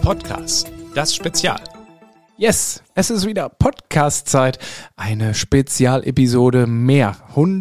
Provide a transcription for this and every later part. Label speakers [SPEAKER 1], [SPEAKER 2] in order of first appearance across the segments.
[SPEAKER 1] Podcast, das Spezial.
[SPEAKER 2] Yes, es ist wieder Podcast-Zeit. Eine Spezialepisode mehr.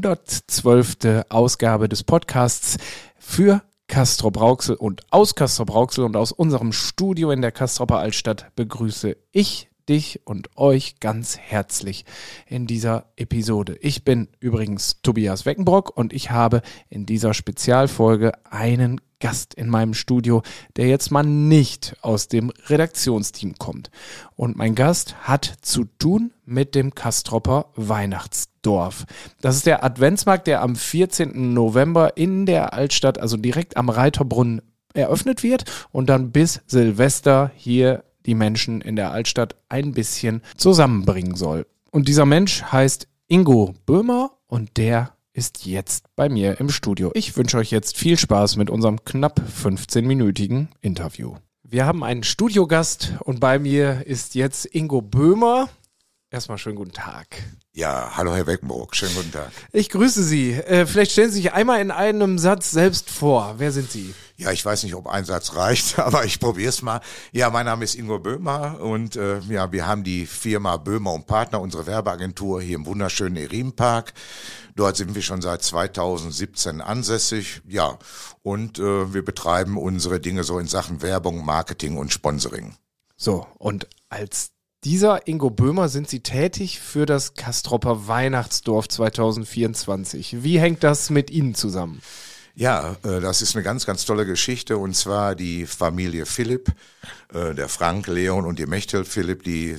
[SPEAKER 2] 112. Ausgabe des Podcasts für Castrop-Rauxel und aus Castrop-Rauxel und aus unserem Studio in der Castropper Altstadt begrüße ich dich und euch ganz herzlich in dieser Episode. Ich bin übrigens Tobias Weckenbrock und ich habe in dieser Spezialfolge einen Gast in meinem Studio, der jetzt mal nicht aus dem Redaktionsteam kommt. Und mein Gast hat zu tun mit dem Castropper Weihnachtsdorf. Das ist der Adventsmarkt, der am 14. November in der Altstadt, also direkt am Reiterbrunnen, eröffnet wird und dann bis Silvester hier die Menschen in der Altstadt ein bisschen zusammenbringen soll. Und dieser Mensch heißt Ingo Böhmer und der ist jetzt bei mir im Studio. Ich wünsche euch jetzt viel Spaß mit unserem knapp 15-minütigen Interview. Wir haben einen Studiogast und bei mir ist jetzt Ingo Böhmer. Erstmal schönen guten Tag.
[SPEAKER 3] Ja, hallo Herr Weckenbrock, schönen guten Tag.
[SPEAKER 2] Ich grüße Sie. Vielleicht stellen Sie sich einmal in einem Satz selbst vor. Wer sind Sie?
[SPEAKER 3] Ja, ich weiß nicht, ob ein Satz reicht, aber ich probiere es mal. Ja, mein Name ist Ingo Böhmer und wir haben die Firma Böhmer und Partner, unsere Werbeagentur hier im wunderschönen Erienpark. Dort sind wir schon seit 2017 ansässig, ja, und wir betreiben unsere Dinge so in Sachen Werbung, Marketing und Sponsoring.
[SPEAKER 2] So, und als dieser Ingo Böhmer sind Sie tätig für das Castropper Weihnachtsdorf 2024. Wie hängt das mit Ihnen zusammen?
[SPEAKER 3] Ja, das ist eine ganz, ganz tolle Geschichte und zwar die Familie Philipp, der Frank, Leon und die Mechthild Philipp, die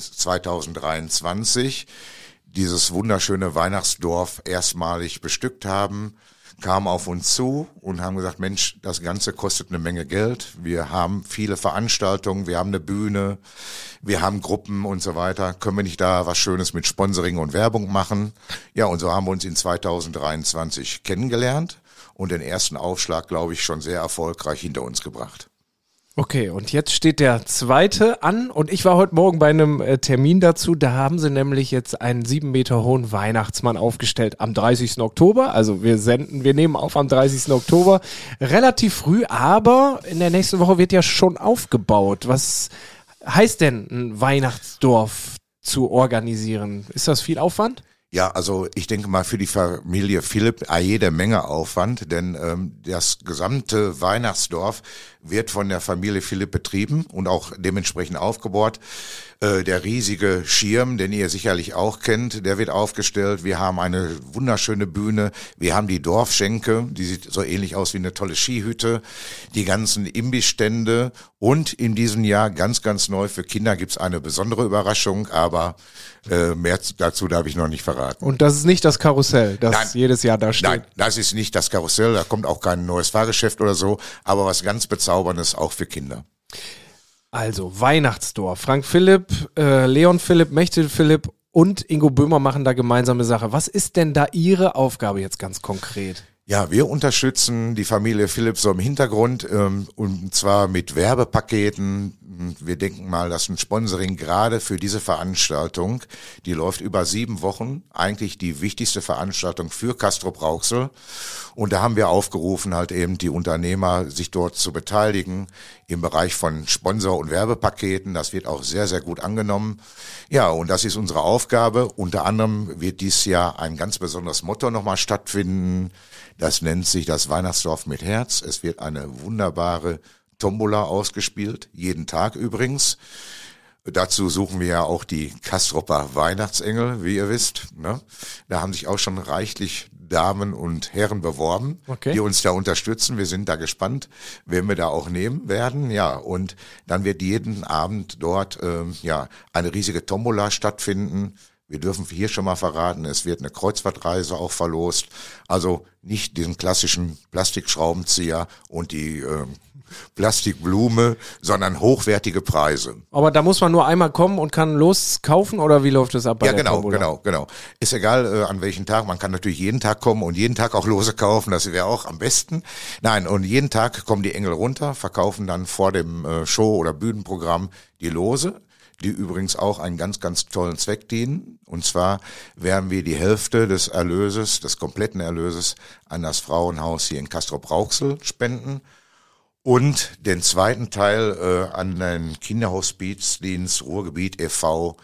[SPEAKER 3] 2023 dieses wunderschöne Weihnachtsdorf erstmalig bestückt haben, kamen auf uns zu und haben gesagt, Mensch, das Ganze kostet eine Menge Geld. Wir haben viele Veranstaltungen, wir haben eine Bühne, wir haben Gruppen und so weiter. Können wir nicht da was Schönes mit Sponsoring und Werbung machen? Ja, und so haben wir uns in 2023 kennengelernt und den ersten Aufschlag, glaube ich, schon sehr erfolgreich hinter uns gebracht.
[SPEAKER 2] Okay, und jetzt steht der zweite an und ich war heute Morgen bei einem Termin dazu, da haben sie nämlich jetzt einen 7 Meter hohen Weihnachtsmann aufgestellt am 30. Oktober, also wir nehmen auf am 30. Oktober, relativ früh, aber in der nächsten Woche wird ja schon aufgebaut. Was heißt denn ein Weihnachtsdorf zu organisieren? Ist das viel Aufwand?
[SPEAKER 3] Ja, also ich denke mal für die Familie Philipp jede Menge Aufwand, denn das gesamte Weihnachtsdorf wird von der Familie Philipp betrieben und auch dementsprechend aufgebaut. Der riesige Schirm, den ihr sicherlich auch kennt, der wird aufgestellt. Wir haben eine wunderschöne Bühne. Wir haben die Dorfschenke, die sieht so ähnlich aus wie eine tolle Skihütte. Die ganzen Imbissstände und in diesem Jahr ganz, ganz neu für Kinder gibt's eine besondere Überraschung, aber mehr dazu darf ich noch nicht verraten.
[SPEAKER 2] Und das ist nicht das Karussell, das jedes Jahr da steht?
[SPEAKER 3] Nein, das ist nicht das Karussell, da kommt auch kein neues Fahrgeschäft oder so, aber was ganz Bezauberndes auch für Kinder.
[SPEAKER 2] Also Weihnachtsdorf. Frank Philipp, Leon Philipp, Mechthild Philipp und Ingo Böhmer machen da gemeinsame Sache. Was ist denn da Ihre Aufgabe jetzt ganz konkret?
[SPEAKER 3] Ja, wir unterstützen die Familie Philipp so im Hintergrund und zwar mit Werbepaketen. Wir denken mal, dass ein Sponsoring gerade für diese Veranstaltung, die läuft über 7 Wochen, eigentlich die wichtigste Veranstaltung für Castrop-Rauxel. Und da haben wir aufgerufen, halt eben die Unternehmer, sich dort zu beteiligen im Bereich von Sponsor- und Werbepaketen. Das wird auch sehr, sehr gut angenommen. Ja, und das ist unsere Aufgabe. Unter anderem wird dieses Jahr ein ganz besonderes Motto nochmal stattfinden. Das nennt sich das Weihnachtsdorf mit Herz. Es wird eine wunderbare Tombola ausgespielt, jeden Tag übrigens. Dazu suchen wir ja auch die Castropper Weihnachtsengel, wie ihr wisst. Ne? Da haben sich auch schon reichlich Damen und Herren beworben, die uns da unterstützen. Wir sind da gespannt, wen wir da auch nehmen werden. Ja, und dann wird jeden Abend dort eine riesige Tombola stattfinden. Wir dürfen hier schon mal verraten, es wird eine Kreuzfahrtreise auch verlost. Also nicht diesen klassischen Plastikschraubenzieher und die Plastikblume, sondern hochwertige Preise.
[SPEAKER 2] Aber da muss man nur einmal kommen und kann loskaufen oder wie läuft das ab bei der Tombola?
[SPEAKER 3] Genau. Ist egal an welchem Tag, man kann natürlich jeden Tag kommen und jeden Tag auch Lose kaufen, das wäre auch am besten. Nein, und jeden Tag kommen die Engel runter, verkaufen dann vor dem Show- oder Bühnenprogramm die Lose, die übrigens auch einen ganz, ganz tollen Zweck dienen. Und zwar werden wir die Hälfte des Erlöses, des kompletten Erlöses, an das Frauenhaus hier in Castrop-Rauxel spenden. Und den zweiten Teil an den Kinderhospizdienst Ruhrgebiet e.V.,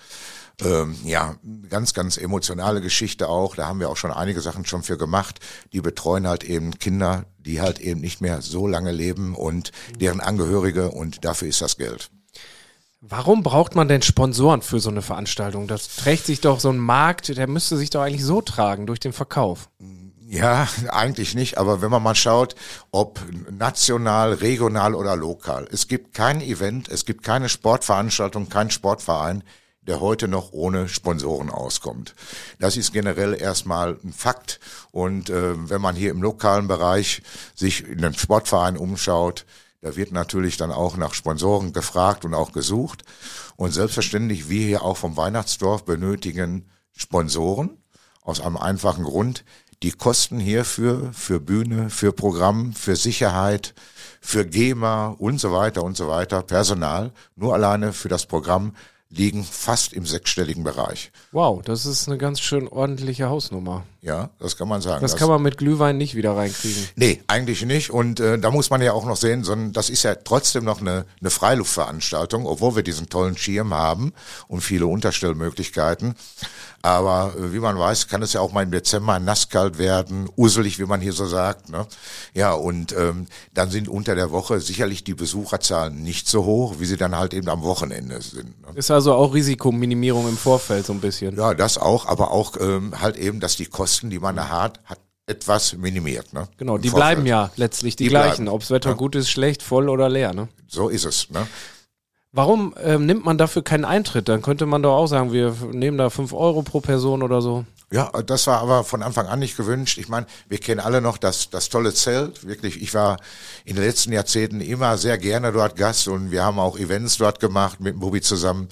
[SPEAKER 3] ganz, ganz emotionale Geschichte auch. Da haben wir auch schon einige Sachen schon für gemacht. Die betreuen halt eben Kinder, die halt eben nicht mehr so lange leben und deren Angehörige, und dafür ist das Geld.
[SPEAKER 2] Warum braucht man denn Sponsoren für so eine Veranstaltung? Das trägt sich doch so ein Markt, der müsste sich doch eigentlich so tragen durch den Verkauf.
[SPEAKER 3] Ja, eigentlich nicht, aber wenn man mal schaut, ob national, regional oder lokal. Es gibt kein Event, es gibt keine Sportveranstaltung, keinen Sportverein, der heute noch ohne Sponsoren auskommt. Das ist generell erstmal ein Fakt. Und wenn man hier im lokalen Bereich sich in den Sportverein umschaut, da wird natürlich dann auch nach Sponsoren gefragt und auch gesucht. Und selbstverständlich, wir hier auch vom Weihnachtsdorf benötigen Sponsoren aus einem einfachen Grund. Die Kosten hierfür, für Bühne, für Programm, für Sicherheit, für GEMA und so weiter, Personal, nur alleine für das Programm liegen fast im sechsstelligen Bereich.
[SPEAKER 2] Wow, das ist eine ganz schön ordentliche Hausnummer.
[SPEAKER 3] Ja, das kann man sagen.
[SPEAKER 2] Das kann man mit Glühwein nicht wieder reinkriegen.
[SPEAKER 3] Nee, eigentlich nicht. Und da muss man ja auch noch sehen, sondern das ist ja trotzdem noch eine Freiluftveranstaltung, obwohl wir diesen tollen Schirm haben und viele Unterstellmöglichkeiten. Aber wie man weiß, kann es ja auch mal im Dezember nasskalt werden, uselig, wie man hier so sagt. Ne? Ja, und dann sind unter der Woche sicherlich die Besucherzahlen nicht so hoch, wie sie dann halt eben am Wochenende sind. Ne?
[SPEAKER 2] Ist also auch Risikominimierung im Vorfeld so ein bisschen.
[SPEAKER 3] Ja, das auch, aber auch halt eben, dass die Kosten, die man da hat, etwas minimiert. Ne?
[SPEAKER 2] Genau, die bleiben ja letztlich die gleichen, ob das Wetter gut ist, schlecht, voll oder leer. Ne?
[SPEAKER 3] So ist es. Ne?
[SPEAKER 2] Warum nimmt man dafür keinen Eintritt? Dann könnte man doch auch sagen, wir nehmen da 5 Euro pro Person oder so.
[SPEAKER 3] Ja, das war aber von Anfang an nicht gewünscht. Ich meine, wir kennen alle noch das tolle Zelt. Wirklich, ich war in den letzten Jahrzehnten immer sehr gerne dort Gast und wir haben auch Events dort gemacht mit Bubi zusammen.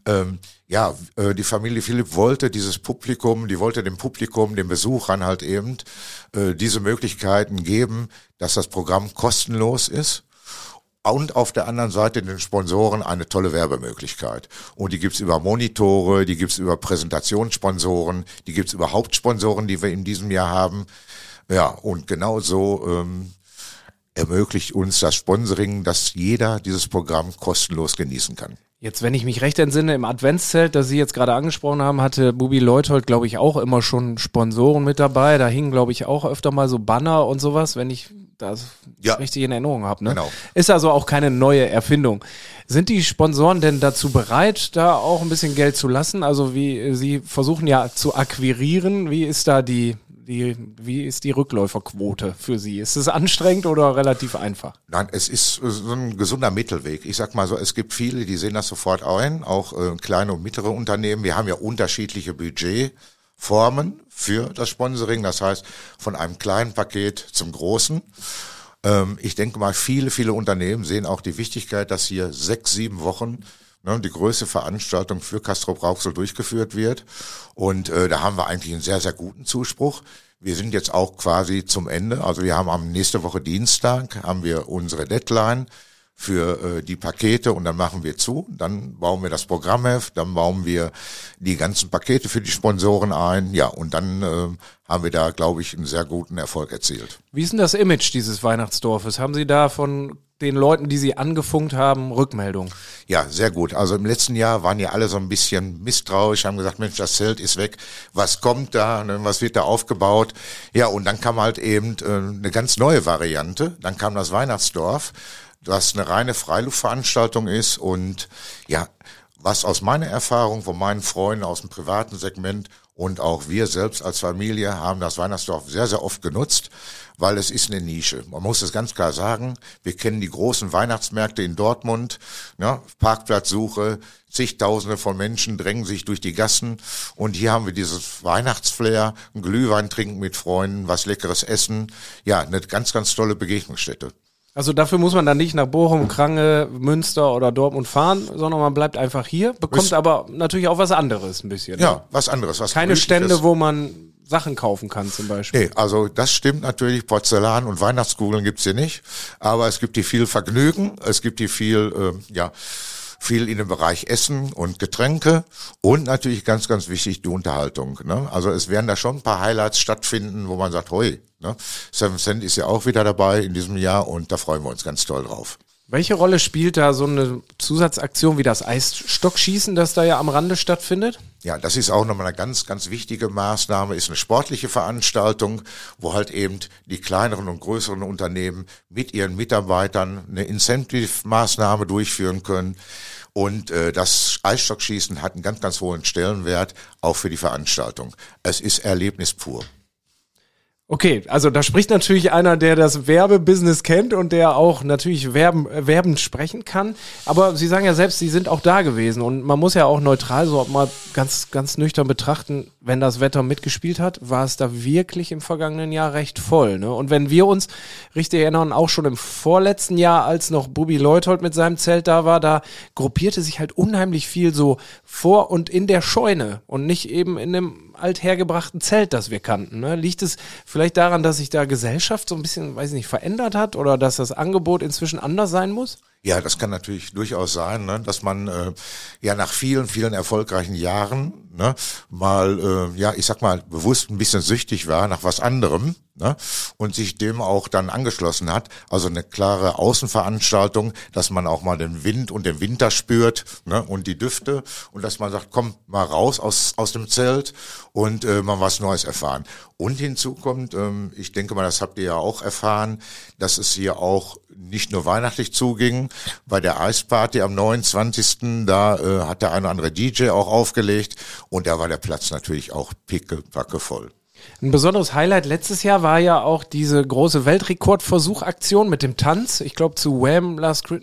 [SPEAKER 3] Die Familie Philipp wollte dieses Publikum, die wollte dem Publikum, den Besuchern halt eben diese Möglichkeiten geben, dass das Programm kostenlos ist. Und auf der anderen Seite den Sponsoren eine tolle Werbemöglichkeit. Und die gibt's über Monitore, die gibt's über Präsentationssponsoren, die gibt's über Hauptsponsoren, die wir in diesem Jahr haben. Ja, und genau so ermöglicht uns das Sponsoring, dass jeder dieses Programm kostenlos genießen kann.
[SPEAKER 2] Jetzt, wenn ich mich recht entsinne, im Adventszelt, das Sie jetzt gerade angesprochen haben, hatte Bubi Leuthold, glaube ich, auch immer schon Sponsoren mit dabei. Da hingen, glaube ich, auch öfter mal so Banner und sowas, wenn ich das richtig in Erinnerung habe. Ne?
[SPEAKER 3] Genau.
[SPEAKER 2] Ist also auch keine neue Erfindung. Sind die Sponsoren denn dazu bereit, da auch ein bisschen Geld zu lassen? Also wie Sie versuchen ja zu akquirieren. Wie ist da die Rückläuferquote für Sie? Ist es anstrengend oder relativ einfach?
[SPEAKER 3] Nein, es ist so ein gesunder Mittelweg. Ich sag mal so, es gibt viele, die sehen das sofort ein, auch kleine und mittlere Unternehmen. Wir haben ja unterschiedliche Budgetformen für das Sponsoring. Das heißt, von einem kleinen Paket zum großen. Ich denke mal, viele Unternehmen sehen auch die Wichtigkeit, dass hier 6-7 Wochen die größte Veranstaltung für Castrop-Rauxel durchgeführt wird. Und da haben wir eigentlich einen sehr, sehr guten Zuspruch. Wir sind jetzt auch quasi zum Ende. Also wir haben nächste Woche Dienstag haben wir unsere Deadline für die Pakete und dann machen wir zu. Dann bauen wir das Programmheft, dann bauen wir die ganzen Pakete für die Sponsoren ein. Ja, und dann haben wir da, glaube ich, einen sehr guten Erfolg erzielt.
[SPEAKER 2] Wie ist denn das Image dieses Weihnachtsdorfes? Haben Sie da von den Leuten, die Sie angefunkt haben, Rückmeldung?
[SPEAKER 3] Ja, sehr gut. Also im letzten Jahr waren ja alle so ein bisschen misstrauisch, haben gesagt, Mensch, das Zelt ist weg. Was kommt da? Was wird da aufgebaut? Ja, und dann kam halt eben eine ganz neue Variante. Dann kam das Weihnachtsdorf, das eine reine Freiluftveranstaltung ist und ja, was aus meiner Erfahrung von meinen Freunden aus dem privaten Segment und auch wir selbst als Familie haben das Weihnachtsdorf sehr, sehr oft genutzt, weil es ist eine Nische. Man muss es ganz klar sagen, wir kennen die großen Weihnachtsmärkte in Dortmund, ja, Parkplatzsuche, zigtausende von Menschen drängen sich durch die Gassen und hier haben wir dieses Weihnachtsflair, ein Glühwein trinken mit Freunden, was leckeres essen, ja, eine ganz, ganz tolle Begegnungsstätte.
[SPEAKER 2] Also dafür muss man dann nicht nach Bochum, Krange, Münster oder Dortmund fahren, sondern man bleibt einfach hier, bekommt aber natürlich auch was anderes ein bisschen.
[SPEAKER 3] Ja,
[SPEAKER 2] ne?
[SPEAKER 3] was anderes.
[SPEAKER 2] Keine Stände, wo man Sachen kaufen kann zum Beispiel.
[SPEAKER 3] Nee, also das stimmt natürlich, Porzellan und Weihnachtskugeln gibt's hier nicht, aber es gibt hier viel Vergnügen, es gibt hier viel viel in dem Bereich Essen und Getränke und natürlich ganz, ganz wichtig die Unterhaltung. Ne? Also es werden da schon ein paar Highlights stattfinden, wo man sagt, hoi, ne? 7 Cent ist ja auch wieder dabei in diesem Jahr und da freuen wir uns ganz toll drauf.
[SPEAKER 2] Welche Rolle spielt da so eine Zusatzaktion wie das Eisstockschießen, das da ja am Rande stattfindet?
[SPEAKER 3] Ja, das ist auch nochmal eine ganz, ganz wichtige Maßnahme, ist eine sportliche Veranstaltung, wo halt eben die kleineren und größeren Unternehmen mit ihren Mitarbeitern eine Incentive-Maßnahme durchführen können. Und das Eisstockschießen hat einen ganz, ganz hohen Stellenwert, auch für die Veranstaltung. Es ist Erlebnis pur.
[SPEAKER 2] Okay, also da spricht natürlich einer, der das Werbebusiness kennt und der auch natürlich werbend sprechen kann. Aber Sie sagen ja selbst, Sie sind auch da gewesen und man muss ja auch neutral so mal ganz, ganz nüchtern betrachten, wenn das Wetter mitgespielt hat, war es da wirklich im vergangenen Jahr recht voll. Ne? Und wenn wir uns richtig erinnern, auch schon im vorletzten Jahr, als noch Bubi Leuthold mit seinem Zelt da war, da gruppierte sich halt unheimlich viel so vor und in der Scheune und nicht eben in dem althergebrachten Zelt, das wir kannten. Ne? Liegt es vielleicht daran, dass sich da Gesellschaft so ein bisschen, weiß ich nicht, verändert hat oder dass das Angebot inzwischen anders sein muss?
[SPEAKER 3] Ja, das kann natürlich durchaus sein, ne, dass man ja nach vielen, vielen erfolgreichen Jahren mal, ich sag mal, bewusst ein bisschen süchtig war nach was anderem, ne, und sich dem auch dann angeschlossen hat. Also eine klare Außenveranstaltung, dass man auch mal den Wind und den Winter spürt, ne, und die Düfte und dass man sagt, komm mal raus aus dem Zelt und mal was Neues erfahren. Und hinzu kommt, ich denke mal, das habt ihr ja auch erfahren, dass es hier auch nicht nur weihnachtlich zuging. Bei der Eisparty am 29. Da hat der eine oder andere DJ auch aufgelegt und da war der Platz natürlich auch pickepacke voll.
[SPEAKER 2] Ein besonderes Highlight letztes Jahr war ja auch diese große Weltrekordversuchaktion mit dem Tanz. Ich glaube zu Wham!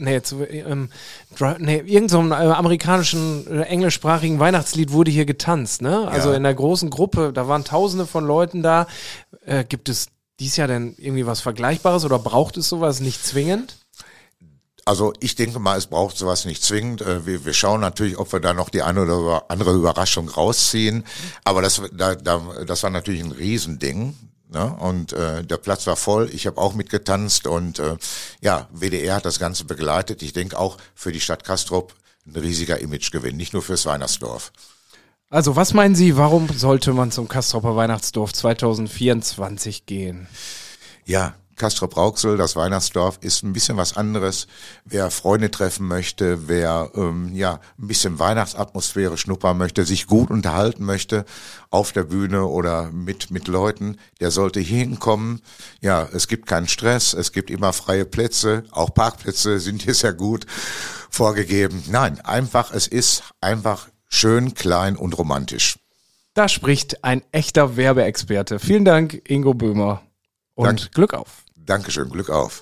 [SPEAKER 2] Irgend so einem amerikanischen, englischsprachigen Weihnachtslied wurde hier getanzt, ne? Also in der großen Gruppe, da waren Tausende von Leuten da. Gibt es dieses Jahr denn irgendwie was Vergleichbares oder braucht es sowas nicht zwingend?
[SPEAKER 3] Also ich denke mal, es braucht sowas nicht zwingend. Wir schauen natürlich, ob wir da noch die eine oder andere Überraschung rausziehen. Aber das war natürlich ein Riesending. Ne? Und der Platz war voll. Ich habe auch mitgetanzt und WDR hat das Ganze begleitet. Ich denke auch für die Stadt Castrop ein riesiger Imagegewinn, nicht nur fürs Weihnachtsdorf.
[SPEAKER 2] Also was meinen Sie, warum sollte man zum Castroper Weihnachtsdorf 2024 gehen?
[SPEAKER 3] Ja, Castrop-Rauxel, das Weihnachtsdorf, ist ein bisschen was anderes. Wer Freunde treffen möchte, wer ein bisschen Weihnachtsatmosphäre schnuppern möchte, sich gut unterhalten möchte auf der Bühne oder mit Leuten, der sollte hier hinkommen. Ja, es gibt keinen Stress, es gibt immer freie Plätze, auch Parkplätze sind hier sehr gut vorgegeben. Nein, es ist einfach schön, klein und romantisch.
[SPEAKER 2] Da spricht ein echter Werbeexperte. Vielen Dank, Ingo Böhmer. Und Glück auf.
[SPEAKER 3] Dankeschön, Glück auf.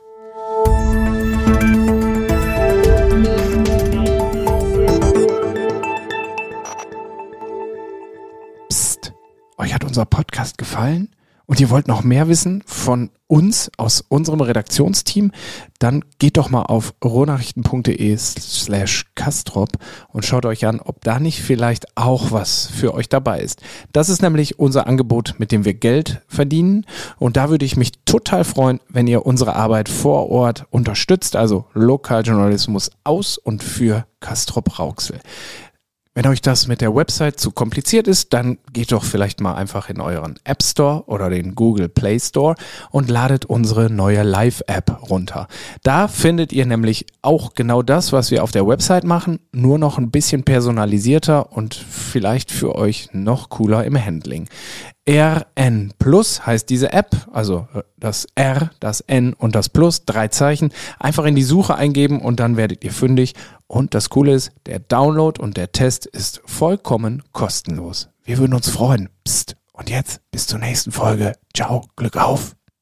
[SPEAKER 2] Psst, euch hat unser Podcast gefallen? Und ihr wollt noch mehr wissen von uns aus unserem Redaktionsteam, dann geht doch mal auf ruhrnachrichten.de/Castrop und schaut euch an, ob da nicht vielleicht auch was für euch dabei ist. Das ist nämlich unser Angebot, mit dem wir Geld verdienen und da würde ich mich total freuen, wenn ihr unsere Arbeit vor Ort unterstützt, also Lokaljournalismus aus und für Castrop-Rauxel. Wenn euch das mit der Website zu kompliziert ist, dann geht doch vielleicht mal einfach in euren App Store oder den Google Play Store und ladet unsere neue Live-App runter. Da findet ihr nämlich auch genau das, was wir auf der Website machen, nur noch ein bisschen personalisierter und vielleicht für euch noch cooler im Handling. RN Plus heißt diese App, also das R, das N und das Plus, 3 Zeichen, einfach in die Suche eingeben und dann werdet ihr fündig. Und das Coole ist, der Download und der Test ist vollkommen kostenlos. Wir würden uns freuen. Psst. Und jetzt bis zur nächsten Folge. Ciao, Glück auf.